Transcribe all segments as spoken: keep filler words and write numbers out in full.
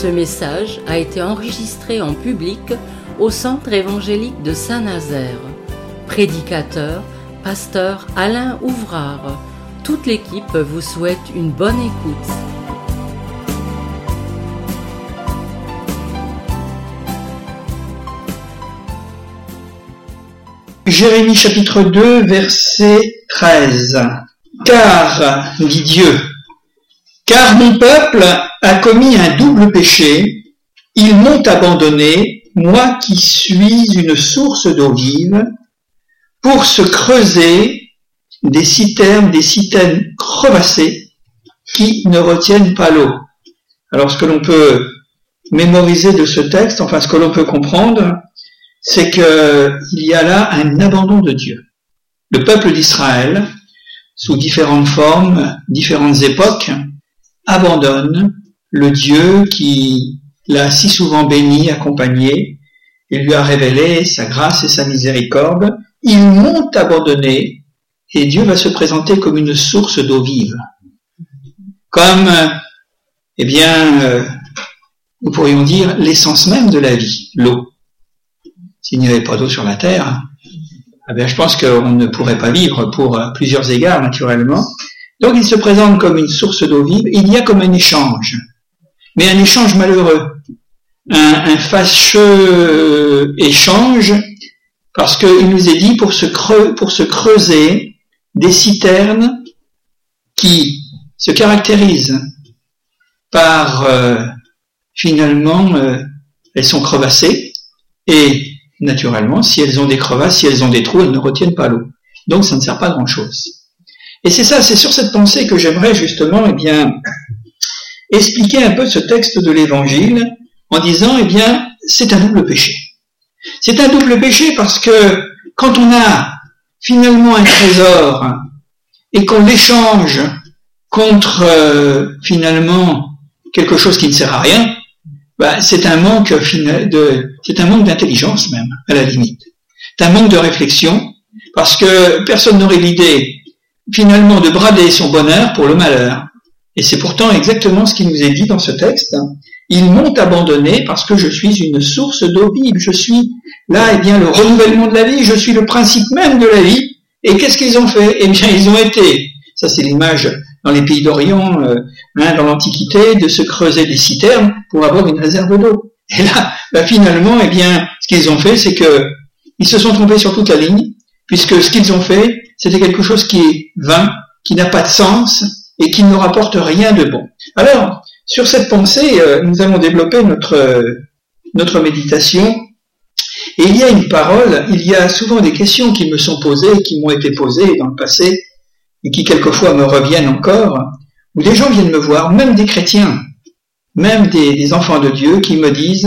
Ce message a été enregistré en public au Centre évangélique de Saint-Nazaire. Prédicateur, pasteur Alain Ouvrard. Toute l'équipe vous souhaite une bonne écoute. Jérémie chapitre deux, verset treize. Car, dit Dieu, car mon peuple a commis un double péché, ils m'ont abandonné, moi qui suis une source d'eau vive, pour se creuser des citernes, des citernes crevassées qui ne retiennent pas l'eau. Alors ce que l'on peut mémoriser de ce texte, enfin ce que l'on peut comprendre, c'est qu'il y a là un abandon de Dieu. Le peuple d'Israël, sous différentes formes, différentes époques, abandonne le Dieu qui l'a si souvent béni, accompagné, et lui a révélé sa grâce et sa miséricorde. Ils m'ont abandonné, et Dieu va se présenter comme une source d'eau vive. Comme, eh bien, euh, nous pourrions dire l'essence même de la vie, l'eau. S'il n'y avait pas d'eau sur la terre, eh bien, je pense qu'on ne pourrait pas vivre pour plusieurs égards, naturellement. Donc, il se présente comme une source d'eau vive. Il y a comme un échange, mais un échange malheureux, un, un fâcheux échange, parce qu'il nous est dit pour se, creux, pour se creuser des citernes qui se caractérisent par, euh, finalement, euh, elles sont crevassées, et naturellement, si elles ont des crevasses, si elles ont des trous, elles ne retiennent pas l'eau. Donc, ça ne sert pas à grand-chose. Et c'est ça, c'est sur cette pensée que j'aimerais justement, eh bien, expliquer un peu ce texte de l'Évangile en disant, eh bien, c'est un double péché. C'est un double péché parce que quand on a finalement un trésor et qu'on l'échange contre euh, finalement quelque chose qui ne sert à rien, bah, c'est un manque de, c'est un manque d'intelligence même, à la limite. C'est un manque de réflexion parce que personne n'aurait l'idée finalement de brader son bonheur pour le malheur. Et c'est pourtant exactement ce qui nous est dit dans ce texte. Ils m'ont abandonné parce que je suis une source d'eau vive. Je suis là, eh bien, le renouvellement de la vie. Je suis le principe même de la vie. Et qu'est-ce qu'ils ont fait? Eh bien, ils ont été, ça c'est l'image dans les pays d'Orient, euh, hein, dans l'Antiquité, de se creuser des citernes pour avoir une réserve d'eau. Et là, bah, finalement, eh bien, ce qu'ils ont fait, c'est que ils se sont trompés sur toute la ligne, puisque ce qu'ils ont fait, c'était quelque chose qui est vain, qui n'a pas de sens et qui ne rapporte rien de bon. Alors, sur cette pensée, euh, nous allons développer notre euh, notre méditation. Et il y a une parole, il y a souvent des questions qui me sont posées, qui m'ont été posées dans le passé, et qui quelquefois me reviennent encore, où des gens viennent me voir, même des chrétiens, même des, des enfants de Dieu, qui me disent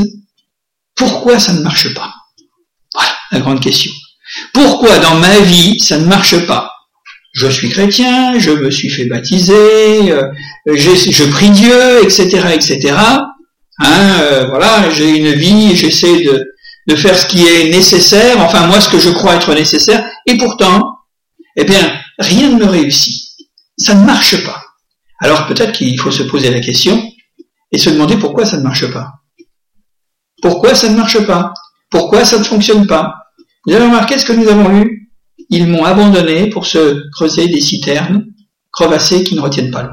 « Pourquoi ça ne marche pas ?» Voilà, la grande question. Pourquoi dans ma vie ça ne marche pas? Je suis chrétien, je me suis fait baptiser, euh, je prie Dieu, et cetera, et cetera. Hein, euh, voilà, j'ai une vie, j'essaie de, de faire ce qui est nécessaire, enfin moi ce que je crois être nécessaire, et pourtant, eh bien, rien ne me réussit. Ça ne marche pas. Alors peut-être qu'il faut se poser la question et se demander pourquoi ça ne marche pas. Pourquoi ça ne marche pas? Pourquoi ça ne fonctionne pas? Vous avez remarqué ce que nous avons lu? Ils m'ont abandonné pour se creuser des citernes crevassées qui ne retiennent pas l'eau.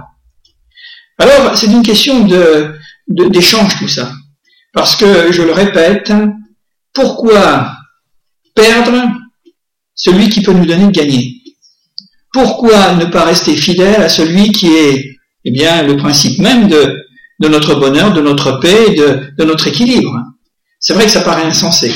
Alors, c'est une question de, de, d'échange tout ça. Parce que, je le répète, pourquoi perdre celui qui peut nous donner de gagner? Pourquoi ne pas rester fidèle à celui qui est, eh bien, le principe même de, de notre bonheur, de notre paix, de, de notre équilibre? C'est vrai que ça paraît insensé.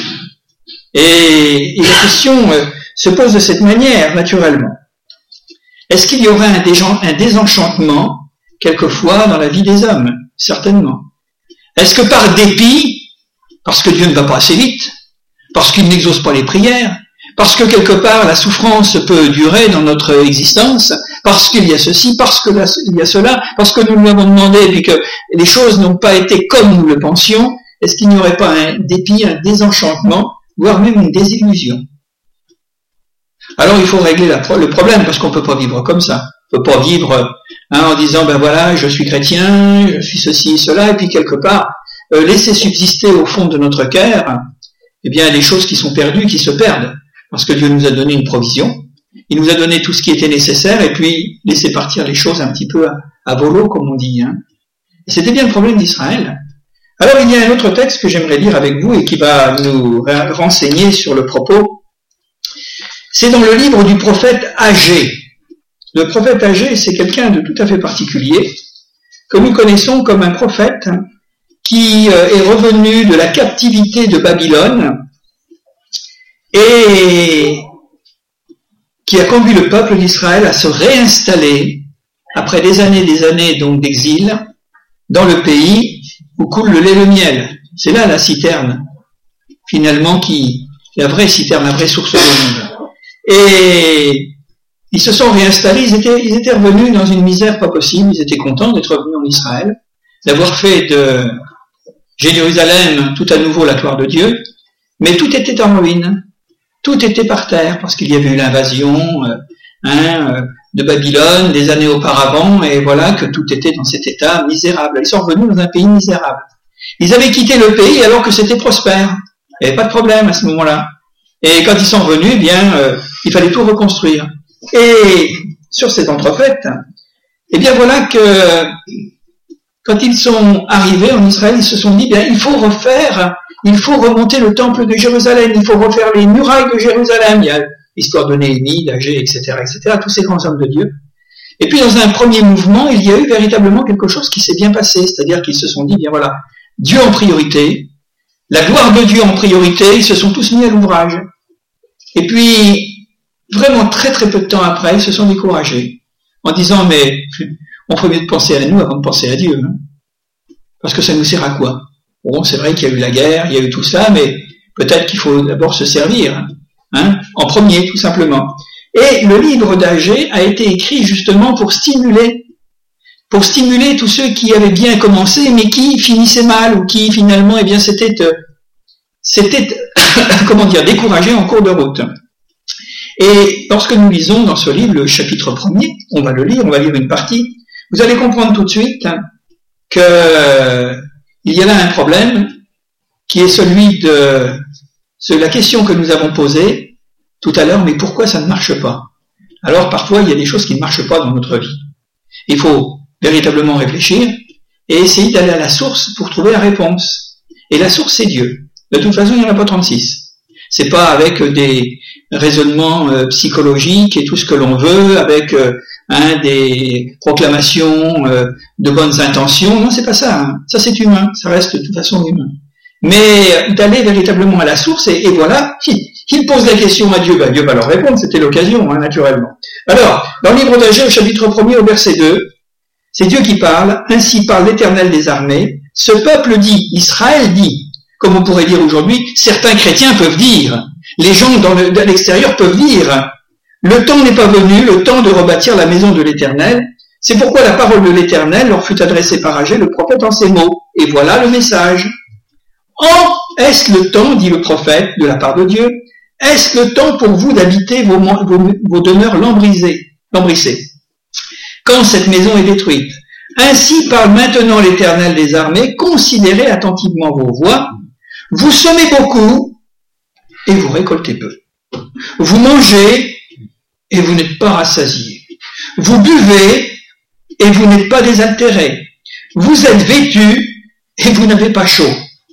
Et, et la question euh, se pose de cette manière, naturellement. Est-ce qu'il y aurait un, déjan- un désenchantement, quelquefois, dans la vie des hommes? Certainement. Est-ce que par dépit, parce que Dieu ne va pas assez vite, parce qu'il n'exauce pas les prières, parce que quelque part la souffrance peut durer dans notre existence, parce qu'il y a ceci, parce qu'il y a cela, parce que nous lui avons demandé et puis que les choses n'ont pas été comme nous le pensions, est-ce qu'il n'y aurait pas un dépit, un désenchantement, voire même une désillusion? Alors il faut régler la, le problème, parce qu'on ne peut pas vivre comme ça. On ne peut pas vivre hein, en disant, ben voilà, je suis chrétien, je suis ceci, cela, et puis quelque part, euh, laisser subsister au fond de notre cœur, eh bien, les choses qui sont perdues, qui se perdent. Parce que Dieu nous a donné une provision. Il nous a donné tout ce qui était nécessaire et puis laisser partir les choses un petit peu à, à volo, comme on dit. Hein. Et c'était bien le problème d'Israël. Alors, il y a un autre texte que j'aimerais lire avec vous et qui va nous renseigner sur le propos. C'est dans le livre du prophète Agé. Le prophète Agé, c'est quelqu'un de tout à fait particulier, que nous connaissons comme un prophète qui est revenu de la captivité de Babylone et qui a conduit le peuple d'Israël à se réinstaller après des années et des années donc d'exil dans le pays où coule le lait et le miel. C'est là la citerne, finalement, qui la vraie citerne, la vraie source de monde. Et ils se sont réinstallés, ils étaient, ils étaient revenus dans une misère pas possible, ils étaient contents d'être revenus en Israël, d'avoir fait de Jérusalem tout à nouveau la gloire de Dieu, mais tout était en ruine, tout était par terre, parce qu'il y avait eu l'invasion euh, hein, euh, de Babylone des années auparavant, et voilà que tout était dans cet état misérable. Ils sont revenus dans un pays misérable. Ils avaient quitté le pays alors que c'était prospère, il n'y avait pas de problème à ce moment-là. Et quand ils sont revenus, eh bien, euh, il fallait tout reconstruire. Et sur cet entrefait, eh bien voilà que quand ils sont arrivés en Israël, ils se sont dit, bien, il faut refaire, il faut remonter le temple de Jérusalem, il faut refaire les murailles de Jérusalem. Il y a l'histoire de Néhémie, d'Agé, et cetera, et cetera, tous ces grands hommes de Dieu. Et puis dans un premier mouvement, il y a eu véritablement quelque chose qui s'est bien passé, c'est-à-dire qu'ils se sont dit, bien voilà, Dieu en priorité, la gloire de Dieu en priorité, ils se sont tous mis à l'ouvrage. Et puis, vraiment très très peu de temps après, ils se sont découragés, en disant, mais on ferait mieux de penser à nous avant de penser à Dieu. Hein. Parce que ça nous sert à quoi? Bon, c'est vrai qu'il y a eu la guerre, il y a eu tout ça, mais peut-être qu'il faut d'abord se servir, hein, en premier, tout simplement. Et le livre d'Agé a été écrit justement pour stimuler, pour stimuler tous ceux qui avaient bien commencé, mais qui finissaient mal, ou qui finalement, eh bien, c'était, c'était, comment dire, découragé en cours de route. Et lorsque nous lisons dans ce livre le chapitre premier, on va le lire, on va lire une partie, vous allez comprendre tout de suite hein, que il y a là un problème qui est celui de, de la question que nous avons posée tout à l'heure, mais pourquoi ça ne marche pas? Alors parfois il y a des choses qui ne marchent pas dans notre vie. Il faut véritablement réfléchir et essayer d'aller à la source pour trouver la réponse. Et la source c'est Dieu. De toute façon il n'y en a pas trente-six. C'est pas avec des raisonnements euh, psychologiques et tout ce que l'on veut, avec euh, hein, des proclamations euh, de bonnes intentions. Non, c'est pas ça. Hein. Ça, c'est humain. Ça reste de toute façon humain. Mais d'aller véritablement à la source, et, et voilà, il pose la question à Dieu. Ben, Dieu va leur répondre. C'était l'occasion, hein, naturellement. Alors, dans le livre d'Agé, au chapitre premier, au verset deux, c'est Dieu qui parle. Ainsi parle l'Éternel des armées. Ce peuple dit, Israël dit, comme on pourrait dire aujourd'hui, certains chrétiens peuvent dire, les gens dans le, à l'extérieur peuvent dire, le temps n'est pas venu, le temps de rebâtir la maison de l'Éternel. C'est pourquoi la parole de l'Éternel leur fut adressée par Agé, le prophète, en ces mots. Et voilà le message. En est-ce le temps, dit le prophète, de la part de Dieu, est-ce le temps pour vous d'habiter vos, vos, vos demeures lambrissées, lambrissées, quand cette maison est détruite? Ainsi parle maintenant l'Éternel des armées, considérez attentivement vos voies. Vous semez beaucoup et vous récoltez peu. Vous mangez et vous n'êtes pas rassasiés. Vous buvez et vous n'êtes pas désaltérés. Vous êtes vêtus et vous n'avez pas chaud.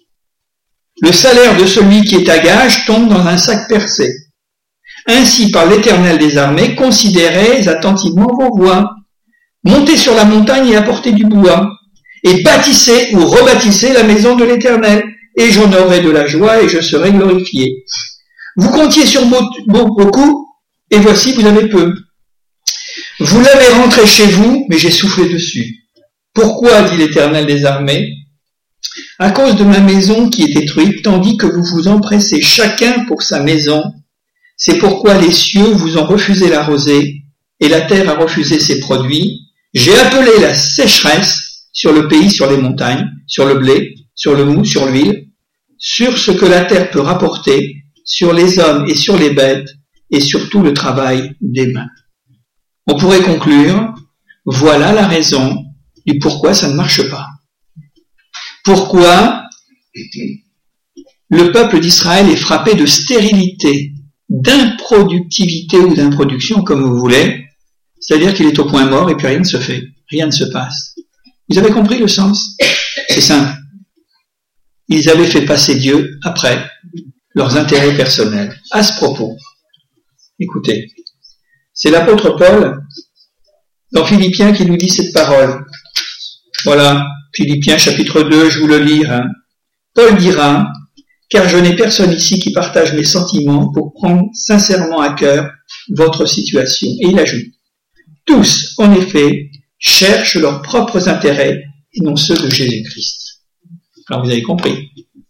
Le salaire de celui qui est à gage tombe dans un sac percé. Ainsi par l'Éternel des armées, considérez attentivement vos voies. Montez sur la montagne et apportez du bois. Et bâtissez ou rebâtissez la maison de l'Éternel. Et j'en aurai de la joie et je serai glorifié. Vous comptiez sur beaucoup, et voici, vous avez peu. Vous l'avez rentré chez vous, mais j'ai soufflé dessus. Pourquoi, dit l'Éternel des armées? À cause de ma maison qui est détruite, tandis que vous vous empressez chacun pour sa maison, c'est pourquoi les cieux vous ont refusé la rosée, et la terre a refusé ses produits. J'ai appelé la sécheresse sur le pays, sur les montagnes, sur le blé, sur le mou, sur l'huile, sur ce que la terre peut rapporter, sur les hommes et sur les bêtes, et sur tout le travail des mains. On pourrait conclure, voilà la raison du pourquoi ça ne marche pas. Pourquoi le peuple d'Israël est frappé de stérilité, d'improductivité ou d'improduction, comme vous voulez, c'est-à-dire qu'il est au point mort et puis rien ne se fait, rien ne se passe. Vous avez compris le sens? C'est simple. Ils avaient fait passer Dieu après leurs intérêts personnels. À ce propos, écoutez, c'est l'apôtre Paul, dans Philippiens, qui nous dit cette parole. Voilà, Philippiens chapitre deux, je vous le lis. Hein. Paul dira, « Car je n'ai personne ici qui partage mes sentiments pour prendre sincèrement à cœur votre situation. » Et il ajoute, « Tous, en effet, cherchent leurs propres intérêts et non ceux de Jésus-Christ. » Alors vous avez compris.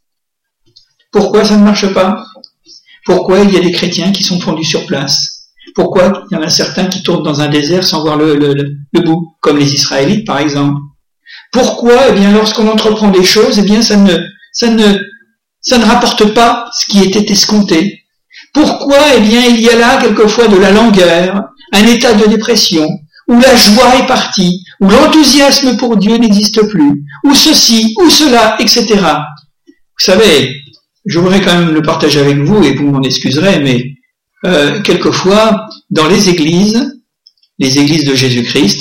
Pourquoi ça ne marche pas? Pourquoi il y a des chrétiens qui sont fondus sur place? Pourquoi il y en a certains qui tournent dans un désert sans voir le, le, le bout, comme les Israélites par exemple? Pourquoi, eh bien, lorsqu'on entreprend des choses, eh bien, ça ne, ça ne, ça ne rapporte pas ce qui était escompté? Pourquoi, eh bien, il y a là quelquefois de la langueur, un état de dépression, où la joie est partie, où l'enthousiasme pour Dieu n'existe plus, ou ceci, ou cela, et cetera. Vous savez, je voudrais quand même le partager avec vous, et vous m'en excuserez, mais euh, quelquefois, dans les églises, les églises de Jésus-Christ,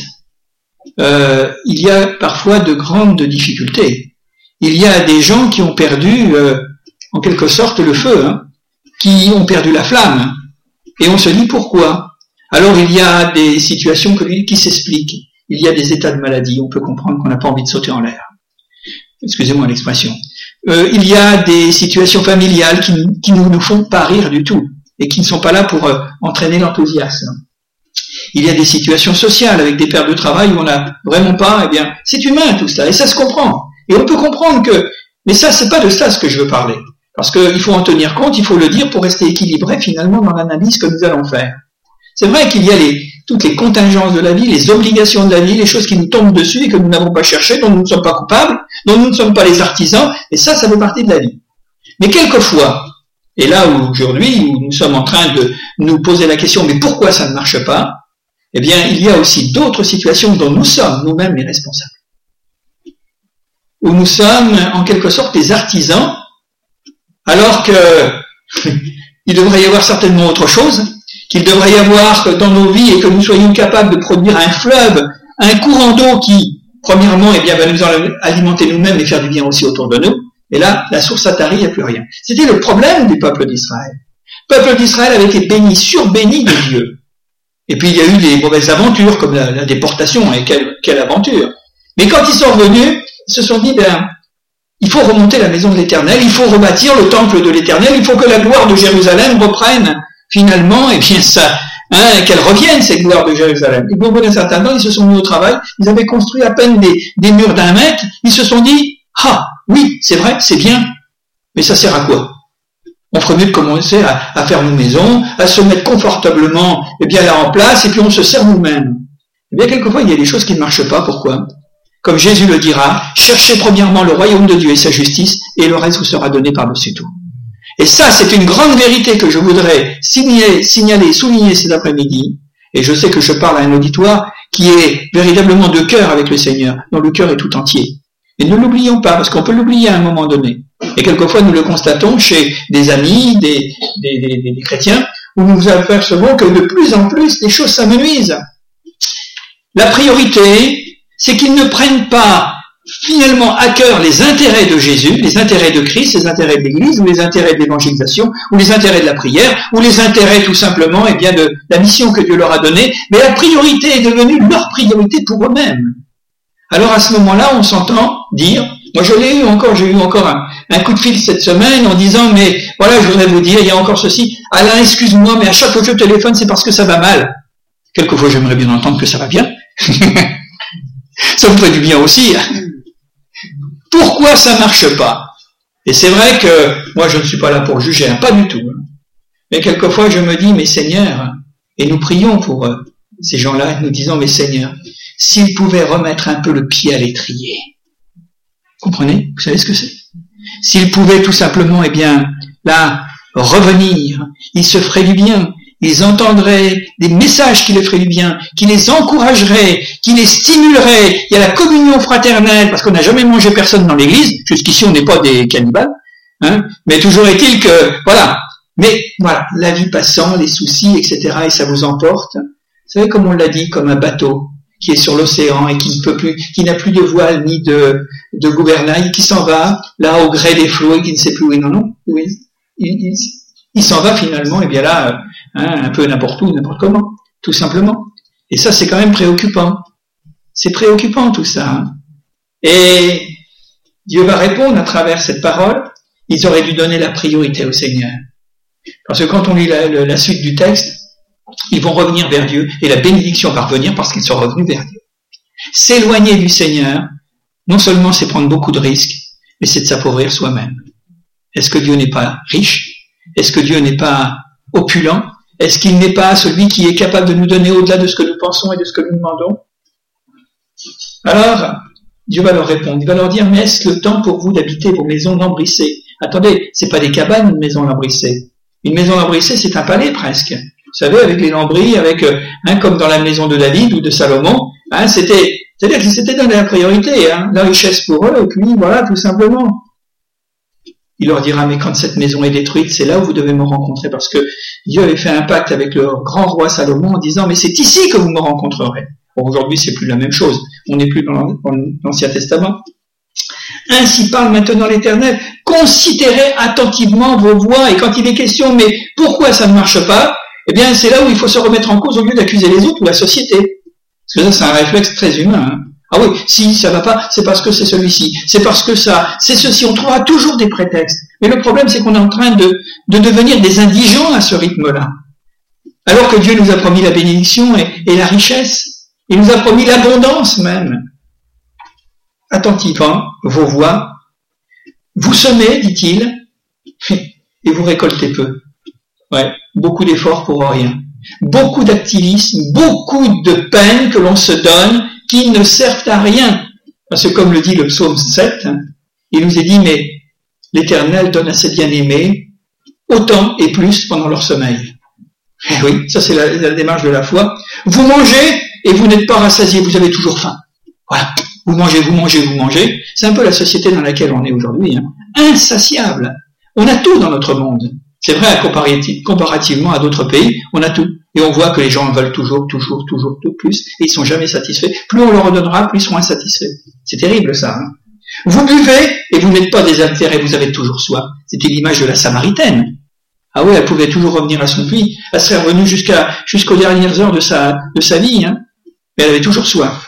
euh, il y a parfois de grandes difficultés. Il y a des gens qui ont perdu, euh, en quelque sorte, le feu, hein, qui ont perdu la flamme, et on se dit pourquoi? Alors il y a des situations qui s'expliquent. Il y a des états de maladie. On peut comprendre qu'on n'a pas envie de sauter en l'air. Excusez-moi l'expression. Euh, il y a des situations familiales qui, qui ne nous font pas rire du tout et qui ne sont pas là pour euh, entraîner l'enthousiasme. Il y a des situations sociales avec des pertes de travail où on n'a vraiment pas, eh bien, c'est humain tout ça et ça se comprend. Et on peut comprendre que, mais ça c'est pas de ça ce que je veux parler. Parce qu'il faut en tenir compte, il faut le dire pour rester équilibré finalement dans l'analyse que nous allons faire. C'est vrai qu'il y a les, toutes les contingences de la vie, les obligations de la vie, les choses qui nous tombent dessus et que nous n'avons pas cherché, dont nous ne sommes pas coupables, dont nous ne sommes pas les artisans, et ça, ça fait partie de la vie. Mais quelquefois, et là où aujourd'hui, où nous sommes en train de nous poser la question, mais pourquoi ça ne marche pas? Eh bien, il y a aussi d'autres situations dont nous sommes nous-mêmes les responsables. Où nous sommes, en quelque sorte, des artisans, alors que il devrait y avoir certainement autre chose, qu'il devrait y avoir dans nos vies et que nous soyons capables de produire un fleuve, un courant d'eau qui, premièrement, eh bien, va nous alimenter nous-mêmes et faire du bien aussi autour de nous. Et là, la source atarie, il n'y a plus rien. C'était le problème du peuple d'Israël. Le peuple d'Israël avait été béni, surbéni de Dieu. Et puis il y a eu des mauvaises aventures, comme la, la déportation, et quelle, quelle aventure. Mais quand ils sont revenus, ils se sont dit, ben, il faut remonter la maison de l'Éternel, il faut rebâtir le temple de l'Éternel, il faut que la gloire de Jérusalem reprenne. Finalement, et bien ça, hein, qu'elle revienne, cette gloire de Jérusalem. Et au bout d'un certain temps, ils se sont mis au travail, ils avaient construit à peine des, des murs d'un mètre, ils se sont dit, ah, oui, c'est vrai, c'est bien, mais ça sert à quoi? On ferait mieux de commencer à, à faire nos maisons, à se mettre confortablement, et bien là en place, et puis on se sert nous-mêmes. Eh bien, quelquefois, il y a des choses qui ne marchent pas, pourquoi? Comme Jésus le dira, cherchez premièrement le royaume de Dieu et sa justice, et le reste vous sera donné par-dessus tout. Et ça, c'est une grande vérité que je voudrais signaler, signaler, souligner cet après-midi. Et je sais que je parle à un auditoire qui est véritablement de cœur avec le Seigneur, dont le cœur est tout entier. Et ne l'oublions pas, parce qu'on peut l'oublier à un moment donné. Et quelquefois, nous le constatons chez des amis, des, des, des, des chrétiens, où nous apercevons que de plus en plus, les choses s'amenuisent. La priorité, c'est qu'ils ne prennent pas finalement à cœur les intérêts de Jésus, les intérêts de Christ, les intérêts de l'Église, ou les intérêts de l'évangélisation, ou les intérêts de la prière, ou les intérêts tout simplement eh bien, de la mission que Dieu leur a donnée, mais la priorité est devenue leur priorité pour eux-mêmes. Alors à ce moment-là, on s'entend dire, moi je l'ai eu encore, j'ai eu encore un, un coup de fil cette semaine en disant, mais voilà, je voudrais vous dire, il y a encore ceci, Alain, excuse-moi, mais à chaque fois que je téléphone, c'est parce que ça va mal. Quelquefois, j'aimerais bien entendre que ça va bien. Ça me ferait du bien aussi. Pourquoi ça marche pas? Et c'est vrai que moi je ne suis pas là pour juger, hein, pas du tout. Hein. Mais quelquefois je me dis, mais Seigneur, et nous prions pour euh, ces gens-là, nous disons, mais Seigneur, s'ils pouvaient remettre un peu le pied à l'étrier. Comprenez? Vous savez ce que c'est? S'ils pouvaient tout simplement, eh bien, là, revenir, ils se feraient du bien, ils entendraient des messages qui les feraient du bien, qui les encourageraient, qui les stimuleraient. Il y a la communion fraternelle, parce qu'on n'a jamais mangé personne dans l'église. Jusqu'ici, on n'est pas des cannibales. Hein, mais toujours est-il que, voilà. Mais voilà, la vie passant, les soucis, et cetera, et ça vous emporte. Vous savez, comme on l'a dit, comme un bateau qui est sur l'océan et qui ne peut plus, qui n'a plus de voile ni de, de gouvernail, qui s'en va là au gré des flots et qui ne sait plus où il en est. Oui, il, il, il s'en va finalement, et bien là, hein, un peu n'importe où, n'importe comment, tout simplement. Et ça, c'est quand même préoccupant. C'est préoccupant tout ça. Hein. Et Dieu va répondre à travers cette parole. Ils auraient dû donner la priorité au Seigneur. Parce que quand on lit la, la, la suite du texte, ils vont revenir vers Dieu et la bénédiction va revenir parce qu'ils sont revenus vers Dieu. S'éloigner du Seigneur, non seulement c'est prendre beaucoup de risques, mais c'est de s'appauvrir soi-même. Est-ce que Dieu n'est pas riche? Est-ce que Dieu n'est pas opulent? Est-ce qu'il n'est pas celui qui est capable de nous donner au-delà de ce que nous pensons et de ce que nous demandons? Alors, Dieu va leur répondre. Il va leur dire, mais est-ce le temps pour vous d'habiter vos maisons lambrissées? Attendez, c'est pas des cabanes, une maison lambrissée. Une maison lambrissée, c'est un palais presque. Vous savez, avec les lambris, avec, hein, comme dans la maison de David ou de Salomon, hein, c'était, c'est-à-dire que c'était donné la priorité, hein, la richesse pour eux, et puis voilà, tout simplement. Il leur dira, mais quand cette maison est détruite, c'est là où vous devez me rencontrer, parce que Dieu avait fait un pacte avec le grand roi Salomon en disant, mais c'est ici que vous me rencontrerez. Bon, aujourd'hui, c'est plus la même chose. On n'est plus dans l'Ancien Testament. Ainsi parle maintenant l'Éternel. Considérez attentivement vos voies. Et quand il est question, mais pourquoi ça ne marche pas? Eh bien, c'est là où il faut se remettre en cause au lieu d'accuser les autres ou la société. Parce que ça, c'est un réflexe très humain. Hein. Ah oui, si ça va pas, c'est parce que c'est celui-ci. C'est parce que ça, c'est ceci. On trouvera toujours des prétextes. Mais le problème, c'est qu'on est en train de, de devenir des indigents à ce rythme-là. Alors que Dieu nous a promis la bénédiction et, et la richesse. Il nous a promis l'abondance même. Attentivement, vos voies. Vous semez, dit-il, et vous récoltez peu. Ouais, beaucoup d'efforts pour rien. Beaucoup d'activisme, beaucoup de peine que l'on se donne qui ne servent à rien. Parce que comme le dit le psaume sept, hein, il nous est dit, mais l'Éternel donne à ses bien-aimés autant et plus pendant leur sommeil. Et oui, ça c'est la, la démarche de la foi. Vous mangez et vous n'êtes pas rassasié, vous avez toujours faim. Voilà, vous mangez, vous mangez, vous mangez. C'est un peu la société dans laquelle on est aujourd'hui. Hein. Insatiable. On a tout dans notre monde. C'est vrai, comparativement à d'autres pays, on a tout. Et on voit que les gens veulent toujours, toujours, toujours tout plus, et ils sont jamais satisfaits. Plus on leur en donnera, plus ils seront insatisfaits. C'est terrible ça. Hein. Vous buvez et vous n'êtes pas désaltérés, vous avez toujours soif. C'était l'image de la Samaritaine. Ah oui, elle pouvait toujours revenir à son puits. Elle serait revenue jusqu'à jusqu'aux dernières heures de sa de sa vie, hein. Mais elle avait toujours soif.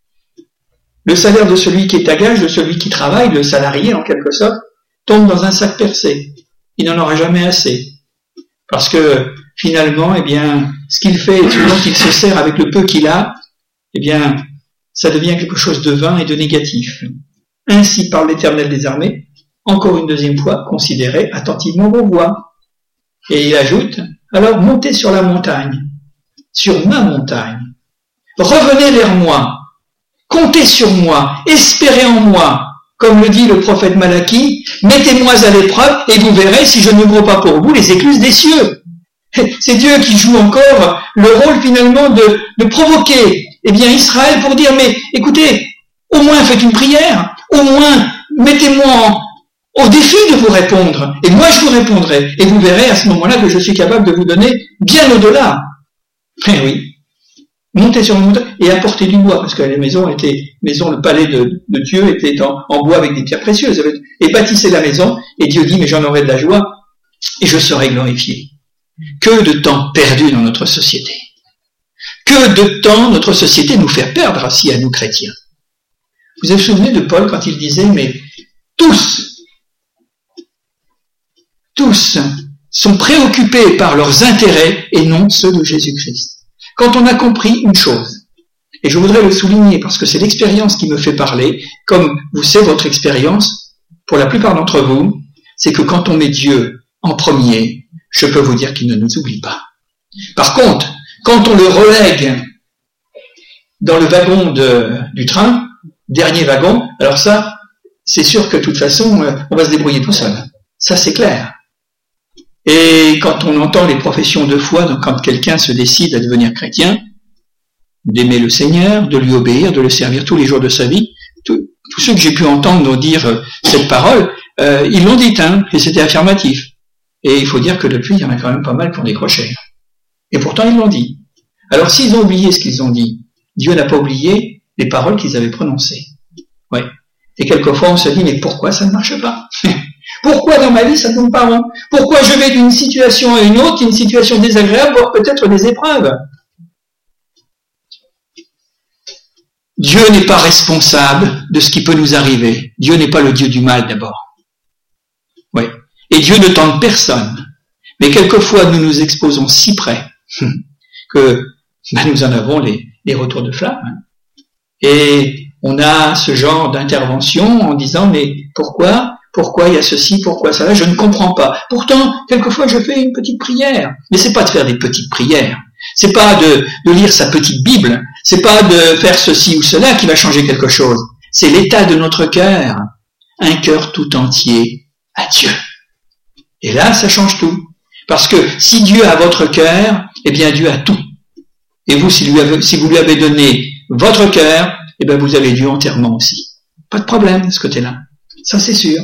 Le salaire de celui qui est à gage, de celui qui travaille, le salarié en quelque sorte, tombe dans un sac percé. Il n'en aura jamais assez. Parce que finalement, eh bien, ce qu'il fait, et dont il se sert avec le peu qu'il a, eh bien, ça devient quelque chose de vain et de négatif. Ainsi parle l'Éternel des armées. Encore une deuxième fois, considérez attentivement vos voies. Et il ajoute, alors montez sur la montagne, sur ma montagne. Revenez vers moi. Comptez sur moi. Espérez en moi. Comme le dit le prophète Malachie, mettez-moi à l'épreuve et vous verrez si je n'ouvre pas pour vous les écluses des cieux. C'est Dieu qui joue encore le rôle finalement de, de provoquer eh bien Israël pour dire, mais écoutez, au moins faites une prière, au moins mettez-moi en, au défi de vous répondre, et moi je vous répondrai, et vous verrez à ce moment-là que je suis capable de vous donner bien au-delà. Eh oui, montez sur le montagne et apportez du bois, parce que les maisons étaient, maison, le palais de, de Dieu était en, en bois avec des pierres précieuses, et bâtissez la maison, et Dieu dit, mais j'en aurai de la joie, et je serai glorifié. Que de temps perdu dans notre société. Que de temps notre société nous fait perdre assis à nous chrétiens. Vous vous souvenez de Paul quand il disait, mais tous, tous sont préoccupés par leurs intérêts et non ceux de Jésus-Christ. Quand on a compris une chose, et je voudrais le souligner parce que c'est l'expérience qui me fait parler, comme vous savez votre expérience, pour la plupart d'entre vous, c'est que quand on met Dieu en premier, je peux vous dire qu'il ne nous oublie pas. Par contre, quand on le relègue dans le wagon de, du train, dernier wagon, alors ça, c'est sûr que de toute façon, on va se débrouiller tout seul. Ça, c'est clair. Et quand on entend les professions de foi, donc quand quelqu'un se décide à devenir chrétien, d'aimer le Seigneur, de lui obéir, de le servir tous les jours de sa vie, tous ceux que j'ai pu entendre dire euh, cette parole, euh, ils l'ont dit, hein, et c'était affirmatif. Et il faut dire que depuis, il y en a quand même pas mal qui ont décroché. Et pourtant, ils l'ont dit. Alors, s'ils ont oublié ce qu'ils ont dit, Dieu n'a pas oublié les paroles qu'ils avaient prononcées. Ouais. Et quelquefois, on se dit, mais pourquoi ça ne marche pas? Pourquoi dans ma vie, ça ne tourne pas rond? Pourquoi je vais d'une situation à une autre, une situation désagréable, voire peut-être des épreuves? Dieu n'est pas responsable de ce qui peut nous arriver. Dieu n'est pas le Dieu du mal, d'abord. Ouais. Et Dieu ne tente personne. Mais quelquefois, nous nous exposons si près que ben, nous en avons les, les retours de flamme. Hein. Et on a ce genre d'intervention en disant, mais pourquoi Pourquoi il y a ceci, pourquoi ça? Je ne comprends pas. Pourtant, quelquefois, je fais une petite prière. Mais c'est pas de faire des petites prières. C'est pas de, de lire sa petite Bible. C'est pas de faire ceci ou cela qui va changer quelque chose. C'est l'état de notre cœur. Un cœur tout entier à Dieu. Et là, ça change tout. Parce que si Dieu a votre cœur, eh bien Dieu a tout. Et vous, si, lui avez, si vous lui avez donné votre cœur, eh bien vous avez Dieu entièrement aussi. Pas de problème de ce côté-là. Ça, c'est sûr.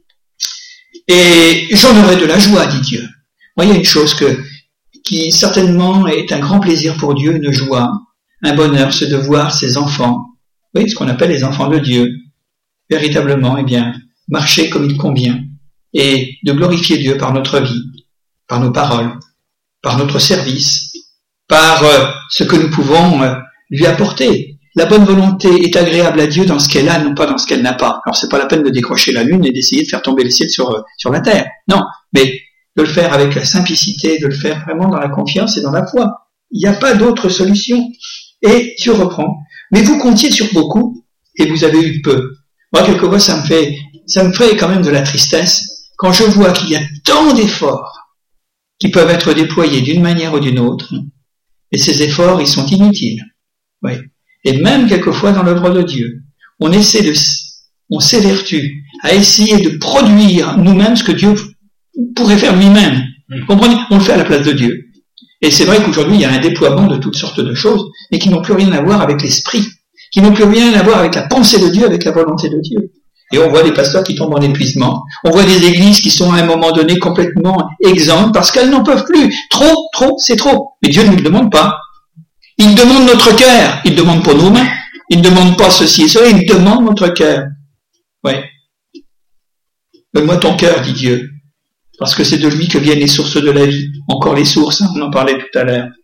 Et j'en aurai de la joie, dit Dieu. Moi, il y a une chose que, qui certainement est un grand plaisir pour Dieu, une joie, un bonheur, c'est de voir ses enfants, oui, ce qu'on appelle les enfants de Dieu, véritablement, eh bien, marcher comme il convient, et de glorifier Dieu par notre vie, par nos paroles, par notre service, par euh, ce que nous pouvons euh, lui apporter. La bonne volonté est agréable à Dieu dans ce qu'elle a, non pas dans ce qu'elle n'a pas. Alors c'est pas la peine de décrocher la lune et d'essayer de faire tomber le ciel sur, euh, sur la terre. Non, mais de le faire avec la simplicité, de le faire vraiment dans la confiance et dans la foi. Il n'y a pas d'autre solution. Et Dieu reprend. Mais vous comptiez sur beaucoup et vous avez eu peu. Moi, quelquefois, ça me fait, ça me ferait quand même de la tristesse quand je vois qu'il y a tant d'efforts qui peuvent être déployés d'une manière ou d'une autre. Et ces efforts, ils sont inutiles. Oui. Et même quelquefois dans l'œuvre de Dieu, on essaie de, on s'évertue à essayer de produire nous-mêmes ce que Dieu pourrait faire lui-même. Vous comprenez? On le fait à la place de Dieu. Et c'est vrai qu'aujourd'hui, il y a un déploiement de toutes sortes de choses, mais qui n'ont plus rien à voir avec l'esprit, qui n'ont plus rien à voir avec la pensée de Dieu, avec la volonté de Dieu. Et on voit des pasteurs qui tombent en épuisement. On voit des églises qui sont à un moment donné complètement exemptes parce qu'elles n'en peuvent plus. Trop, trop, c'est trop. Mais Dieu ne nous le demande pas. Il demande notre cœur. Il ne demande pas nos mains. Il ne demande pas ceci et cela. Il demande notre cœur. Oui. Donne-moi ton cœur, dit Dieu. Parce que c'est de lui que viennent les sources de la vie. Encore les sources, hein, on en parlait tout à l'heure.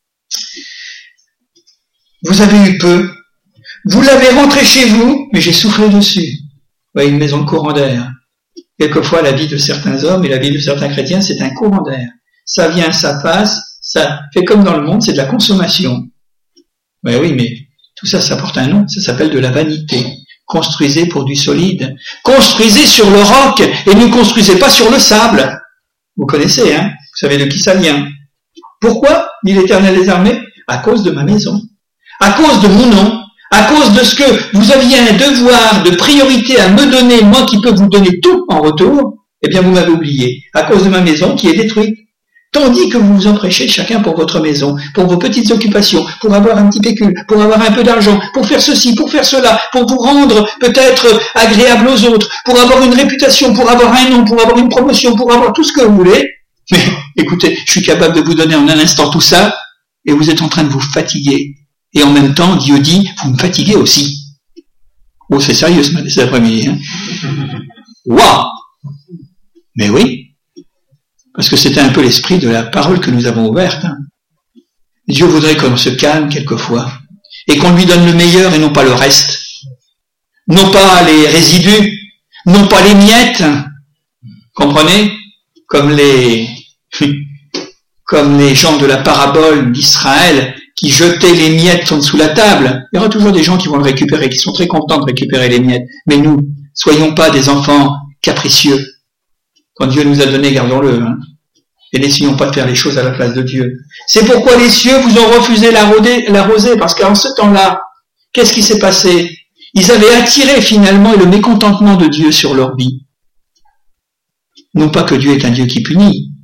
Vous avez eu peu. Vous l'avez rentré chez vous, mais j'ai soufflé dessus. Oui, une maison de courant d'air. Quelquefois, la vie de certains hommes et la vie de certains chrétiens, c'est un courant d'air. Ça vient, ça passe, ça fait comme dans le monde, c'est de la consommation. Oui, oui, mais tout ça, ça porte un nom, ça s'appelle de la vanité. Construisez pour du solide. Construisez sur le roc et ne construisez pas sur le sable. Vous connaissez, hein? Vous savez de qui ça vient. Pourquoi, dit l'Éternel des armées? À cause de ma maison. À cause de mon nom. À cause de ce que vous aviez un devoir de priorité à me donner, moi qui peux vous donner tout en retour, eh bien vous m'avez oublié, à cause de ma maison qui est détruite. Tandis que vous vous empêchez chacun pour votre maison, pour vos petites occupations, pour avoir un petit pécule, pour avoir un peu d'argent, pour faire ceci, pour faire cela, pour vous rendre peut-être agréable aux autres, pour avoir une réputation, pour avoir un nom, pour avoir une promotion, pour avoir tout ce que vous voulez. Mais écoutez, je suis capable de vous donner en un instant tout ça, et vous êtes en train de vous fatiguer. Et en même temps, Dieu dit, vous me fatiguez aussi. Oh, c'est sérieux cet après-midi. Hein. Waouh! Mais oui, parce que c'était un peu l'esprit de la parole que nous avons ouverte. Hein. Dieu voudrait qu'on se calme quelquefois, et qu'on lui donne le meilleur et non pas le reste. Non pas les résidus, non pas les miettes. Comprenez? Comme les, comme les gens de la parabole d'Israël, qui jetaient les miettes sous la table. Il y aura toujours des gens qui vont le récupérer, qui sont très contents de récupérer les miettes. Mais nous, soyons pas des enfants capricieux. Quand Dieu nous a donné, gardons-le. Hein. Et n'essayons pas de faire les choses à la place de Dieu. C'est pourquoi les cieux vous ont refusé la rosée, parce qu'en ce temps-là, qu'est-ce qui s'est passé? Ils avaient attiré finalement le mécontentement de Dieu sur leur vie. Non pas que Dieu est un Dieu qui punit,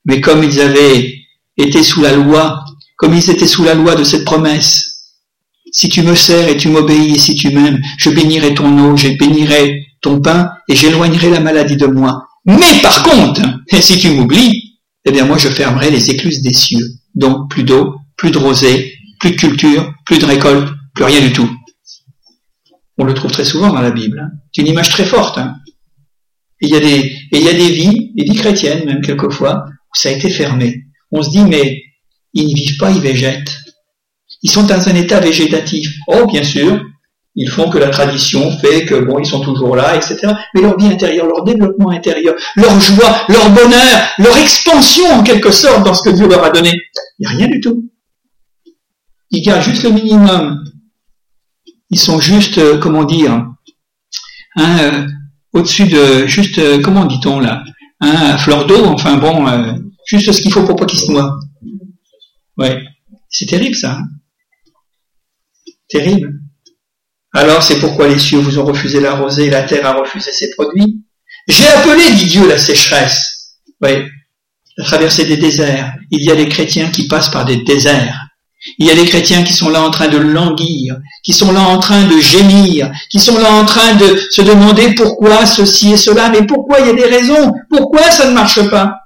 Mais comme ils avaient été sous la loi, comme ils étaient sous la loi de cette promesse, si tu me sers et tu m'obéis et si tu m'aimes, je bénirai ton eau, je bénirai ton pain et j'éloignerai la maladie de moi. Mais par contre, si tu m'oublies, eh bien moi je fermerai les écluses des cieux. Donc plus d'eau, plus de rosée, plus de culture, plus de récolte, plus rien du tout. On le trouve très souvent dans la Bible. Hein. C'est une image très forte. Hein. Et il y a des, et il y a des vies, des vies chrétiennes même quelquefois, où ça a été fermé. On se dit, mais ils n'y vivent pas, ils végètent. Ils sont dans un état végétatif. Oh, bien sûr, ils font que la tradition fait que, bon, ils sont toujours là, et cetera. Mais leur vie intérieure, leur développement intérieur, leur joie, leur bonheur, leur expansion en quelque sorte dans ce que Dieu leur a donné, il n'y a rien du tout. Ils gardent juste le minimum. Ils sont juste, euh, comment dire, hein, euh, au-dessus de, juste, euh, comment dit-on là, hein, à fleur d'eau, enfin bon, euh, juste ce qu'il faut pour pas qu'ils se noient. Ouais, c'est terrible ça. Hein. Terrible. Alors c'est pourquoi les cieux vous ont refusé la rosée et la terre a refusé ses produits. J'ai appelé, dit Dieu, la sécheresse. Oui, la traversée des déserts. Il y a des chrétiens qui passent par des déserts. Il y a des chrétiens qui sont là en train de languir, qui sont là en train de gémir, qui sont là en train de se demander pourquoi ceci et cela, mais pourquoi il y a des raisons, pourquoi ça ne marche pas.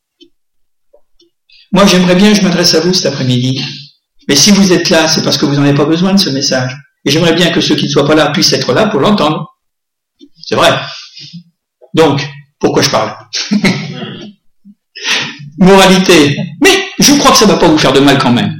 Moi j'aimerais bien, je m'adresse à vous cet après-midi, mais si vous êtes là, c'est parce que vous n'en avez pas besoin de ce message. Et j'aimerais bien que ceux qui ne soient pas là puissent être là pour l'entendre. C'est vrai. Donc, pourquoi je parle? Moralité. Mais je crois que ça ne va pas vous faire de mal quand même.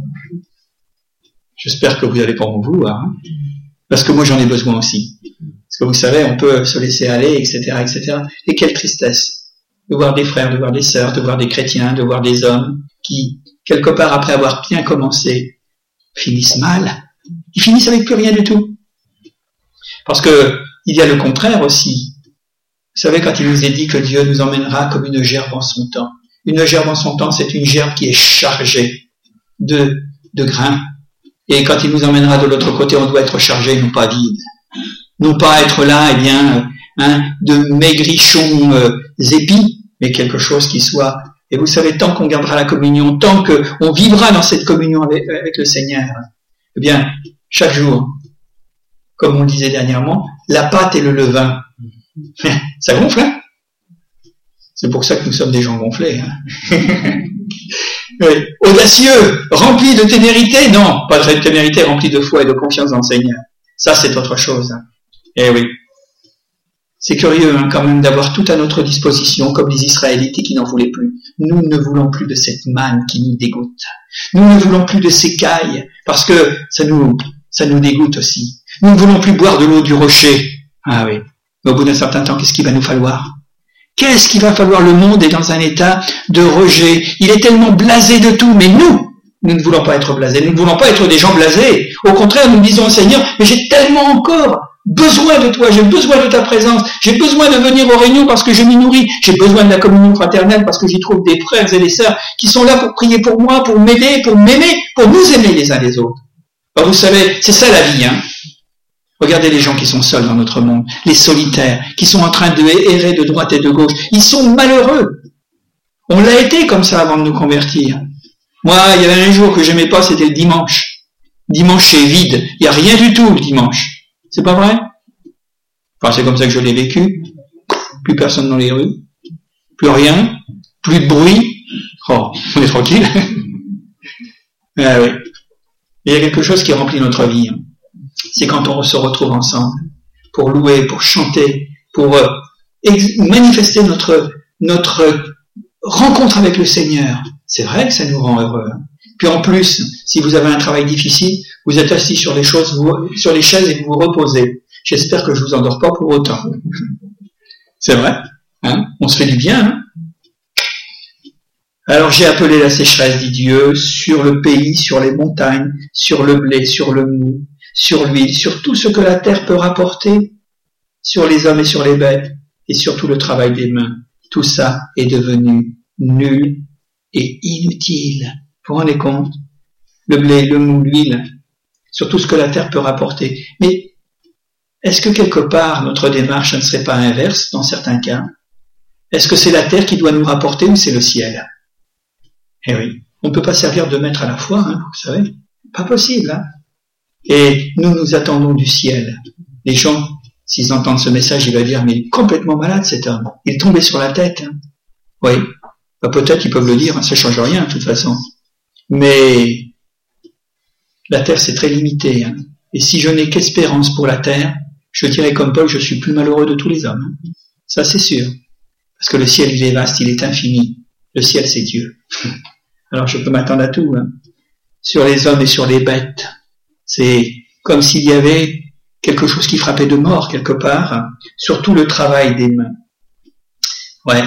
J'espère que vous n'allez pas m'en vouloir. Hein, parce que moi j'en ai besoin aussi. Parce que vous savez, on peut se laisser aller, et cetera, et cetera. Et quelle tristesse de voir des frères, de voir des sœurs, de voir des chrétiens, de voir des hommes qui, quelque part après avoir bien commencé, finissent mal. Ils finissent avec plus rien du tout. Parce que il y a le contraire aussi. Vous savez, quand il nous est dit que Dieu nous emmènera comme une gerbe en son temps. Une gerbe en son temps, c'est une gerbe qui est chargée de, de grains. Et quand il nous emmènera de l'autre côté, on doit être chargé, non pas vide. Non pas être là, eh bien, hein, de maigrichons euh, épis, mais quelque chose qui soit... Et vous savez, tant qu'on gardera la communion, tant qu'on vivra dans cette communion avec, avec le Seigneur, eh bien, chaque jour, comme on le disait dernièrement, la pâte et le levain, ça gonfle, hein? C'est pour ça que nous sommes des gens gonflés. Hein? Oui. Audacieux, rempli de témérité, non, pas de témérité, rempli de foi et de confiance dans le Seigneur. Ça, c'est autre chose. Hein. Eh oui. C'est curieux hein, quand même d'avoir tout à notre disposition, comme les Israélites qui n'en voulaient plus. Nous ne voulons plus de cette manne qui nous dégoûte. Nous ne voulons plus de ces cailles, parce que ça nous, ça nous dégoûte aussi. Nous ne voulons plus boire de l'eau du rocher. Ah oui. Mais au bout d'un certain temps, qu'est-ce qu'il va nous falloir? Qu'est-ce qu'il va falloir? Le monde est dans un état de rejet. Il est tellement blasé de tout. Mais nous, nous ne voulons pas être blasés. Nous ne voulons pas être des gens blasés. Au contraire, nous disons au Seigneur, mais j'ai tellement encore besoin de toi. J'ai besoin de ta présence. J'ai besoin de venir aux réunions parce que je m'y nourris. J'ai besoin de la communion fraternelle parce que j'y trouve des frères et des sœurs qui sont là pour prier pour moi, pour m'aider, pour m'aimer, pour nous aimer les uns les autres. Alors vous savez, c'est ça la vie, hein. Regardez les gens qui sont seuls dans notre monde, les solitaires, qui sont en train de errer de droite et de gauche. Ils sont malheureux. On l'a été comme ça avant de nous convertir. Moi, il y avait un jour que j'aimais pas, c'était le dimanche. Dimanche, c'est vide. Il n'y a rien du tout le dimanche. C'est pas vrai? Enfin, c'est comme ça que je l'ai vécu. Plus personne dans les rues. Plus rien. Plus de bruit. Oh, on est tranquille. Ah oui. Il y a quelque chose qui remplit notre vie. Hein. C'est quand on se retrouve ensemble pour louer, pour chanter, pour euh, ex- manifester notre, notre rencontre avec le Seigneur. C'est vrai que ça nous rend heureux. Puis en plus, si vous avez un travail difficile, vous êtes assis sur les choses, vous, sur les chaises et vous vous reposez. J'espère que je vous endors pas pour autant. C'est vrai, hein? On se fait du bien, hein? Alors j'ai appelé la sécheresse, dit Dieu, sur le pays, sur les montagnes, sur le blé, sur le mou, sur l'huile, sur tout ce que la terre peut rapporter, sur les hommes et sur les bêtes, et sur tout le travail des mains. Tout ça est devenu nul et inutile. Vous vous rendez compte? Le blé, le mou, l'huile, sur tout ce que la terre peut rapporter. Mais est-ce que quelque part notre démarche ne serait pas inverse dans certains cas? Est-ce que c'est la terre qui doit nous rapporter ou c'est le ciel? Eh oui, on ne peut pas servir deux maîtres à la fois, hein, vous savez. Pas possible, hein. Et nous, nous attendons du ciel. Les gens, s'ils entendent ce message, ils vont dire, mais il est complètement malade cet homme. Il est tombé sur la tête. Hein. Oui, bah, peut-être ils peuvent le dire, hein, ça ne change rien de toute façon. Mais la terre, c'est très limité. Hein. Et si je n'ai qu'espérance pour la terre, je dirais comme Paul, je suis plus malheureux de tous les hommes. Hein. Ça, c'est sûr. Parce que le ciel, il est vaste, il est infini. Le ciel, c'est Dieu. Alors, je peux m'attendre à tout. Hein. Sur les hommes et sur les bêtes. C'est comme s'il y avait quelque chose qui frappait de mort quelque part, hein, sur tout le travail des mains. Ouais.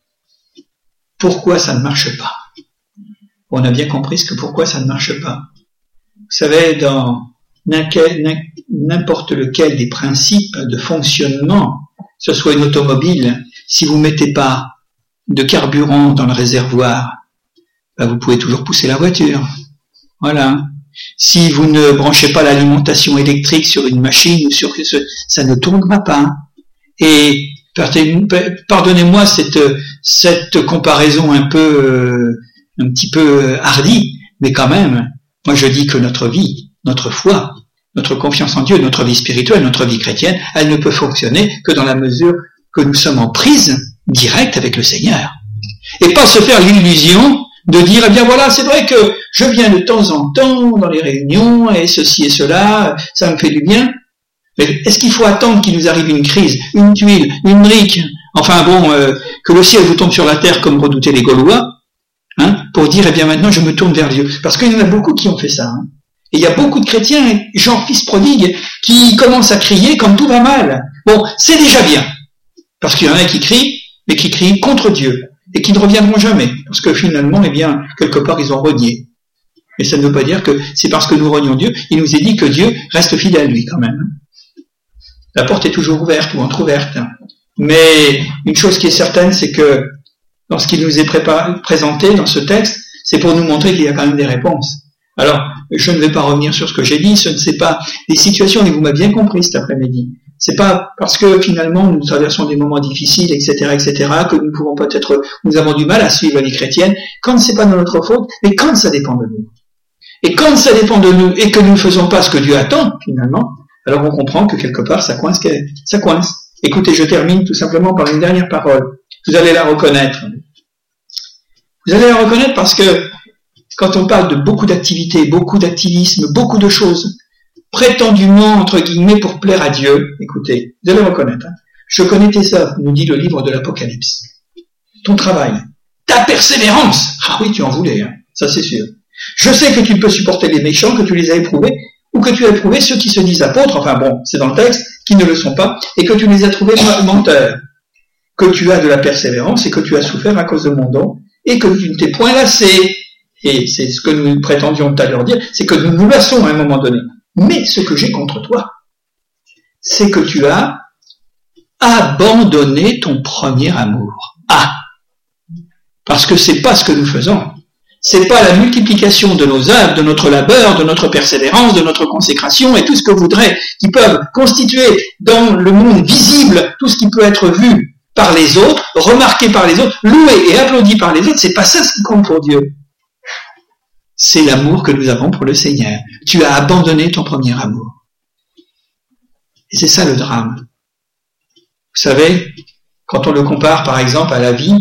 Pourquoi ça ne marche pas? On a bien compris ce que pourquoi ça ne marche pas. Vous savez, dans n'importe lequel des principes de fonctionnement, que ce soit une automobile, si vous ne mettez pas de carburant dans le réservoir, ben vous pouvez toujours pousser la voiture. Voilà. Si vous ne branchez pas l'alimentation électrique sur une machine, sur ce, ça ne tournera pas. Et pardonnez-moi cette, cette comparaison un peu, un petit peu hardie, mais quand même, moi je dis que notre vie, notre foi, notre confiance en Dieu, notre vie spirituelle, notre vie chrétienne, elle ne peut fonctionner que dans la mesure que nous sommes en prise directe avec le Seigneur. Et pas se faire l'illusion de dire, eh bien voilà, c'est vrai que je viens de temps en temps dans les réunions, et ceci et cela, ça me fait du bien. Mais est-ce qu'il faut attendre qu'il nous arrive une crise, une tuile, une brique, enfin bon, euh, que le ciel vous tombe sur la terre comme redoutaient les Gaulois, hein, pour dire, eh bien maintenant je me tourne vers Dieu. Parce qu'il y en a beaucoup qui ont fait ça. Hein. Et il y a beaucoup de chrétiens, genre fils prodigue, qui commencent à crier quand tout va mal. Bon, c'est déjà bien. Parce qu'il y en a qui crient, mais qui crient contre Dieu. Et qui ne reviendront jamais, parce que finalement, eh bien, quelque part, ils ont renié. Et ça ne veut pas dire que c'est parce que nous renions Dieu, il nous est dit que Dieu reste fidèle à lui, quand même. La porte est toujours ouverte ou entrouverte. Mais une chose qui est certaine, c'est que lorsqu'il nous est préparé, présenté dans ce texte, c'est pour nous montrer qu'il y a quand même des réponses. Alors, je ne vais pas revenir sur ce que j'ai dit, ce ne c'est pas des situations, et vous m'avez bien compris cet après-midi. C'est pas parce que finalement nous traversons des moments difficiles, et cetera, et cetera, que nous pouvons peut-être, nous avons du mal à suivre la vie chrétienne, quand c'est pas de notre faute, mais quand ça dépend de nous. Et quand ça dépend de nous, et que nous ne faisons pas ce que Dieu attend, finalement, alors on comprend que quelque part ça coince, ça coince. Écoutez, je termine tout simplement par une dernière parole. Vous allez la reconnaître. Vous allez la reconnaître parce que quand on parle de beaucoup d'activités, beaucoup d'activisme, beaucoup de choses, prétendument, entre guillemets, pour plaire à Dieu, écoutez, vous allez reconnaître, hein. Je connais tes œuvres, nous dit le livre de l'Apocalypse. Ton travail, ta persévérance, ah oui, tu en voulais, hein. Ça c'est sûr. Je sais que tu peux supporter les méchants, que tu les as éprouvés, ou que tu as éprouvé ceux qui se disent apôtres, enfin bon, c'est dans le texte, qui ne le sont pas, et que tu les as trouvés menteurs, que tu as de la persévérance, et que tu as souffert à cause de mon don, et que tu ne t'es point lassé. Et c'est ce que nous prétendions tout à l'heure dire, c'est que nous nous lassons à un moment donné. Mais ce que j'ai contre toi, c'est que tu as abandonné ton premier amour. Ah! Parce que c'est pas ce que nous faisons. C'est pas la multiplication de nos œuvres, de notre labeur, de notre persévérance, de notre consécration et tout ce que voudrait, qui peuvent constituer dans le monde visible tout ce qui peut être vu par les autres, remarqué par les autres, loué et applaudi par les autres. C'est pas ça ce qui compte pour Dieu. C'est l'amour que nous avons pour le Seigneur. Tu as abandonné ton premier amour. Et c'est ça le drame. Vous savez, quand on le compare par exemple à la vie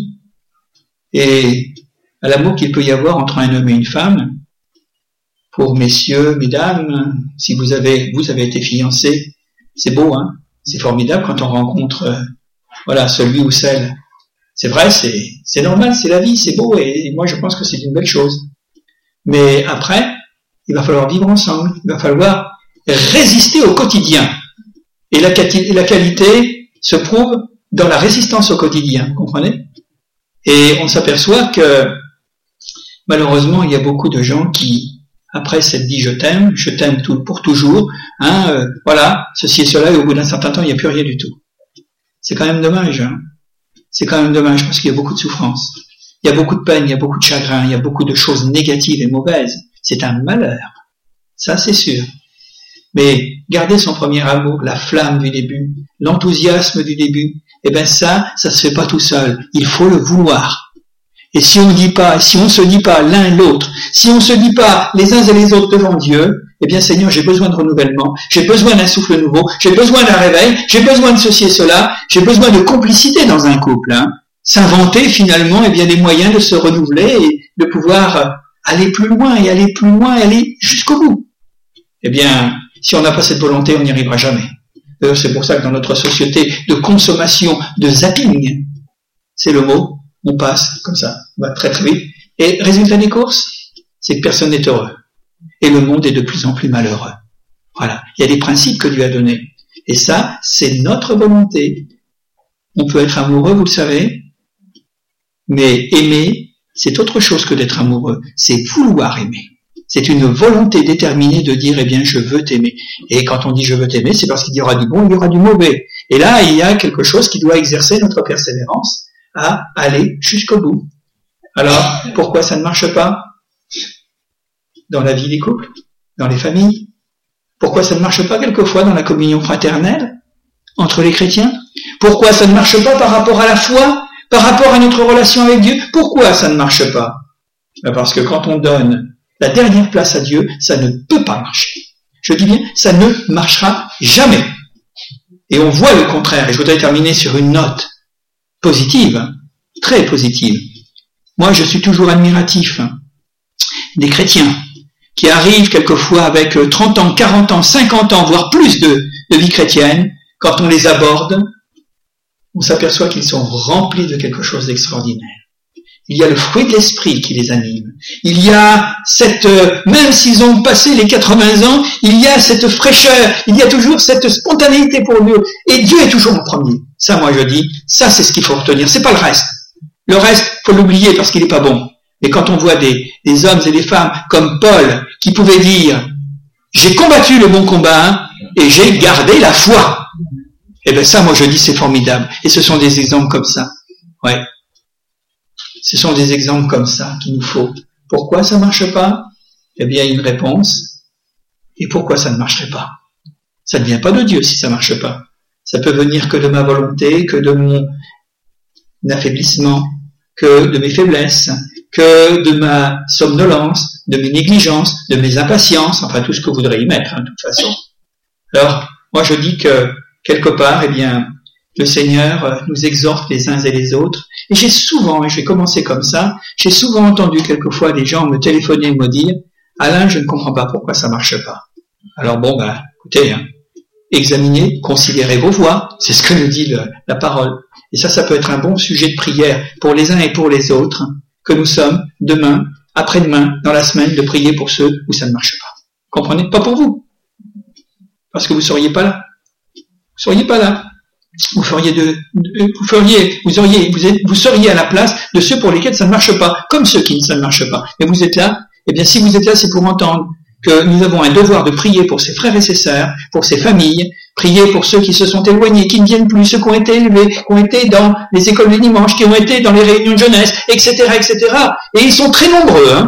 et à l'amour qu'il peut y avoir entre un homme et une femme, pour messieurs, mesdames, si vous avez, vous avez été fiancés, c'est beau, hein, c'est formidable quand on rencontre, euh, voilà, celui ou celle. C'est vrai, c'est, c'est normal, c'est la vie, c'est beau et, et moi je pense que c'est une belle chose. Mais après, il va falloir vivre ensemble, il va falloir résister au quotidien. Et la, la qualité se prouve dans la résistance au quotidien, vous comprenez? Et on s'aperçoit que, malheureusement, il y a beaucoup de gens qui, après s'être dit je t'aime, je t'aime tout, pour toujours, hein, euh, voilà, ceci et cela, et au bout d'un certain temps, il n'y a plus rien du tout. C'est quand même dommage, hein. C'est quand même dommage parce qu'il y a beaucoup de souffrance. Il y a beaucoup de peine, il y a beaucoup de chagrin, il y a beaucoup de choses négatives et mauvaises. C'est un malheur. Ça, c'est sûr. Mais garder son premier amour, la flamme du début, l'enthousiasme du début, eh ben ça, ça se fait pas tout seul. Il faut le vouloir. Et si on ne dit pas, si on ne se dit pas l'un l'autre, si on ne se dit pas les uns et les autres devant Dieu, eh bien Seigneur, j'ai besoin de renouvellement, j'ai besoin d'un souffle nouveau, j'ai besoin d'un réveil, j'ai besoin de ceci et cela, j'ai besoin de complicité dans un couple. Hein. S'inventer finalement eh bien, des moyens de se renouveler et de pouvoir aller plus loin et aller plus loin et aller jusqu'au bout. Eh bien, si on n'a pas cette volonté, on n'y arrivera jamais. D'ailleurs, c'est pour ça que dans notre société de consommation, de zapping, c'est le mot, on passe comme ça, on va très très vite. Et résultat des courses, c'est que personne n'est heureux. Et le monde est de plus en plus malheureux. Voilà. Il y a des principes que Dieu a donnés. Et ça, c'est notre volonté. On peut être amoureux, vous le savez, mais aimer, c'est autre chose que d'être amoureux. C'est vouloir aimer. C'est une volonté déterminée de dire, eh bien, je veux t'aimer. Et quand on dit je veux t'aimer, c'est parce qu'il y aura du bon, il y aura du mauvais. Et là, il y a quelque chose qui doit exercer notre persévérance à aller jusqu'au bout. Alors, pourquoi ça ne marche pas dans la vie des couples, dans les familles? Pourquoi ça ne marche pas quelquefois dans la communion fraternelle entre les chrétiens? Pourquoi ça ne marche pas par rapport à la foi, par rapport à notre relation avec Dieu? Pourquoi ça ne marche pas? Parce que quand on donne la dernière place à Dieu, ça ne peut pas marcher. Je dis bien, ça ne marchera jamais. Et on voit le contraire. Et je voudrais terminer sur une note positive, très positive. Moi, je suis toujours admiratif des chrétiens qui arrivent quelquefois avec trente ans, quarante ans, cinquante ans, voire plus de, de vie chrétienne. Quand on les aborde, on s'aperçoit qu'ils sont remplis de quelque chose d'extraordinaire. Il y a le fruit de l'esprit qui les anime. Il y a cette, même s'ils ont passé les quatre-vingts ans, il y a cette fraîcheur, il y a toujours cette spontanéité pour Dieu. Et Dieu est toujours le premier. Ça, moi, je dis, ça, c'est ce qu'il faut retenir. C'est pas le reste. Le reste, faut l'oublier parce qu'il n'est pas bon. Mais quand on voit des, des hommes et des femmes comme Paul, qui pouvaient dire, j'ai combattu le bon combat et j'ai gardé la foi. Eh bien, ça, moi, je dis, c'est formidable. Et ce sont des exemples comme ça. Ouais. Ce sont des exemples comme ça qu'il nous faut. Pourquoi ça ne marche pas? Eh bien, il y a une réponse. Et pourquoi ça ne marcherait pas? Ça ne vient pas de Dieu si ça ne marche pas. Ça peut venir que de ma volonté, que de mon affaiblissement, que de mes faiblesses, que de ma somnolence, de mes négligences, de mes impatiences, enfin tout ce que vous voudrez y mettre, hein, de toute façon. Alors, moi je dis que, quelque part, eh bien, le Seigneur nous exhorte les uns et les autres. Et j'ai souvent, et je vais commencer comme ça, j'ai souvent entendu quelquefois des gens me téléphoner et me dire « Alain, je ne comprends pas pourquoi ça marche pas. » Alors bon, ben, écoutez, hein, examinez, considérez vos voies, c'est ce que nous dit le, la parole. Et ça, ça peut être un bon sujet de prière pour les uns et pour les autres, que nous sommes demain, après-demain, dans la semaine, de prier pour ceux où ça ne marche pas. Comprenez? Pas pour vous. Parce que vous ne seriez pas là. Vous ne seriez pas là. Vous feriez de, de vous feriez, vous auriez, vous, êtes, vous seriez à la place de ceux pour lesquels ça ne marche pas, comme ceux qui ne ça ne marche pas. Et vous êtes là, eh bien si vous êtes là, c'est pour entendre que nous avons un devoir de prier pour ses frères et ses sœurs, pour ses familles, prier pour ceux qui se sont éloignés, qui ne viennent plus, ceux qui ont été élevés, qui ont été dans les écoles du dimanche, qui ont été dans les réunions de jeunesse, et cetera, et cetera. Et ils sont très nombreux, hein.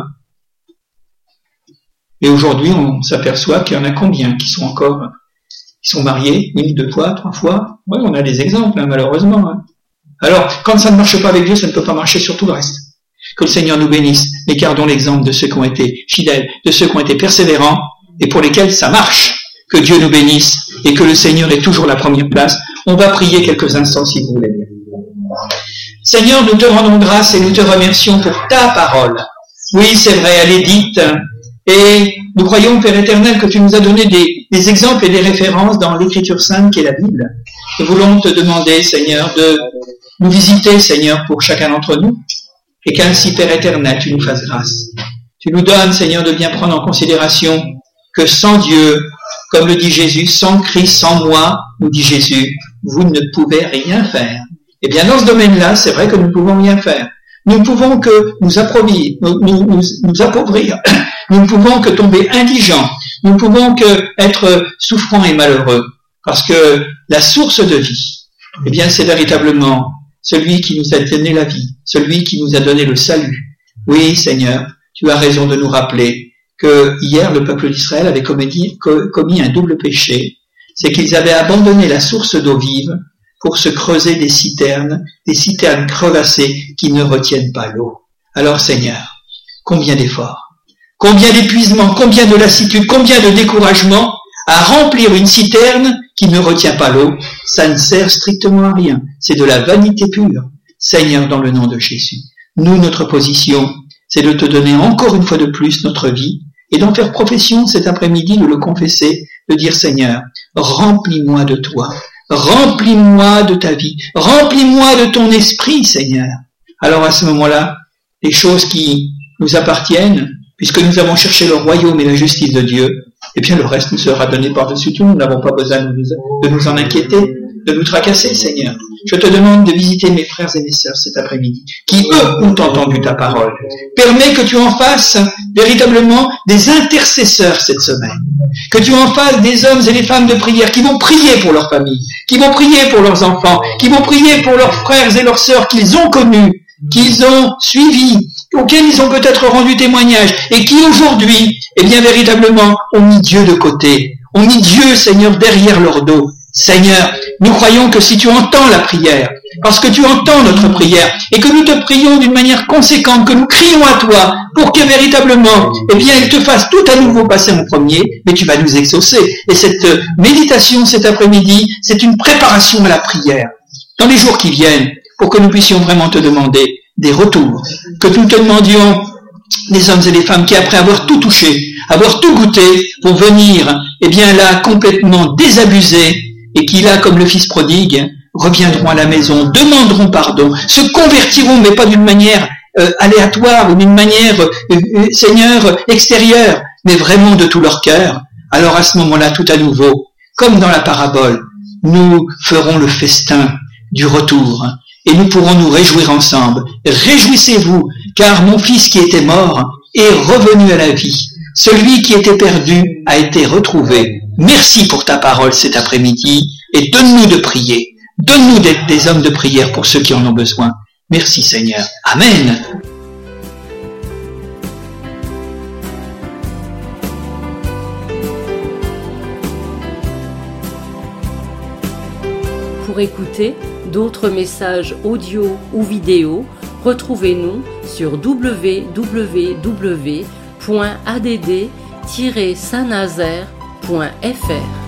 Et aujourd'hui, on s'aperçoit qu'il y en a combien qui sont encore Ils sont mariés une, deux fois, trois fois. Oui, on a des exemples, hein, malheureusement. Hein. Alors, quand ça ne marche pas avec Dieu, ça ne peut pas marcher sur tout le reste. Que le Seigneur nous bénisse, mais gardons l'exemple de ceux qui ont été fidèles, de ceux qui ont été persévérants, et pour lesquels ça marche. Que Dieu nous bénisse, et que le Seigneur ait toujours la première place. On va prier quelques instants, si vous voulez bien. Seigneur, nous te rendons grâce et nous te remercions pour ta parole. Oui, c'est vrai, elle est dite, et nous croyons, Père éternel, que tu nous as donné des, des exemples et des références dans l'Écriture sainte qui est la Bible. Nous voulons te demander, Seigneur, de nous visiter, Seigneur, pour chacun d'entre nous, et qu'ainsi, Père éternel, tu nous fasses grâce. Tu nous donnes, Seigneur, de bien prendre en considération que sans Dieu, comme le dit Jésus, sans Christ, sans moi, nous dit Jésus, vous ne pouvez rien faire. Eh bien, dans ce domaine-là, c'est vrai que nous ne pouvons rien faire. Nous ne pouvons que nous appauvrir, nous, nous, nous, nous appauvrir. Nous ne pouvons que tomber indigents. Nous ne pouvons que être souffrants et malheureux. Parce que la source de vie, eh bien, c'est véritablement celui qui nous a donné la vie, celui qui nous a donné le salut. Oui, Seigneur, tu as raison de nous rappeler que hier, le peuple d'Israël avait commis, commis un double péché. C'est qu'ils avaient abandonné la source d'eau vive pour se creuser des citernes, des citernes crevassées qui ne retiennent pas l'eau. Alors Seigneur, combien d'efforts, combien d'épuisements, combien de lassitude, combien de découragement à remplir une citerne qui ne retient pas l'eau, ça ne sert strictement à rien. C'est de la vanité pure. Seigneur, dans le nom de Jésus, nous, notre position, c'est de te donner encore une fois de plus notre vie et d'en faire profession cet après-midi, de le confesser, de dire Seigneur, remplis-moi de toi, remplis-moi de ta vie, remplis-moi de ton esprit, Seigneur. Alors à ce moment-là, les choses qui nous appartiennent, puisque nous avons cherché le royaume et la justice de Dieu, eh bien le reste nous sera donné par-dessus tout. Nous n'avons pas besoin de nous, de nous en inquiéter, de nous tracasser, Seigneur. Je te demande de visiter mes frères et mes sœurs cet après-midi, qui eux ont entendu ta parole. Permets que tu en fasses véritablement des intercesseurs cette semaine. Que tu en fasses des hommes et des femmes de prière qui vont prier pour leur famille, qui vont prier pour leurs enfants, qui vont prier pour leurs frères et leurs sœurs qu'ils ont connus, qu'ils ont suivis, auxquels ils ont peut-être rendu témoignage, et qui aujourd'hui, eh bien véritablement, ont mis Dieu de côté, ont mis Dieu, Seigneur, derrière leur dos. Seigneur, nous croyons que si tu entends la prière, parce que tu entends notre prière, et que nous te prions d'une manière conséquente, que nous crions à toi, pour que véritablement, eh bien, il te fasse tout à nouveau passer en premier, mais tu vas nous exaucer. Et cette méditation cet après-midi, c'est une préparation à la prière, dans les jours qui viennent, pour que nous puissions vraiment te demander des retours, que nous te demandions des hommes et des femmes qui, après avoir tout touché, avoir tout goûté, vont venir, eh bien là, complètement désabusés, et qui là, comme le fils prodigue, reviendront à la maison, demanderont pardon, se convertiront, mais pas d'une manière euh, aléatoire ou d'une manière, euh, euh, Seigneur, extérieure, mais vraiment de tout leur cœur. Alors à ce moment-là, tout à nouveau, comme dans la parabole, nous ferons le festin du retour, et nous pourrons nous réjouir ensemble. Réjouissez-vous, car mon fils qui était mort est revenu à la vie. Celui qui était perdu a été retrouvé. Merci pour ta parole cet après-midi, et donne-nous de prier. Donne-nous d'être des hommes de prière pour ceux qui en ont besoin. Merci Seigneur. Amen. Pour écouter d'autres messages audio ou vidéo, retrouvez-nous sur w w w point a d d tiret saint nazaire point f r.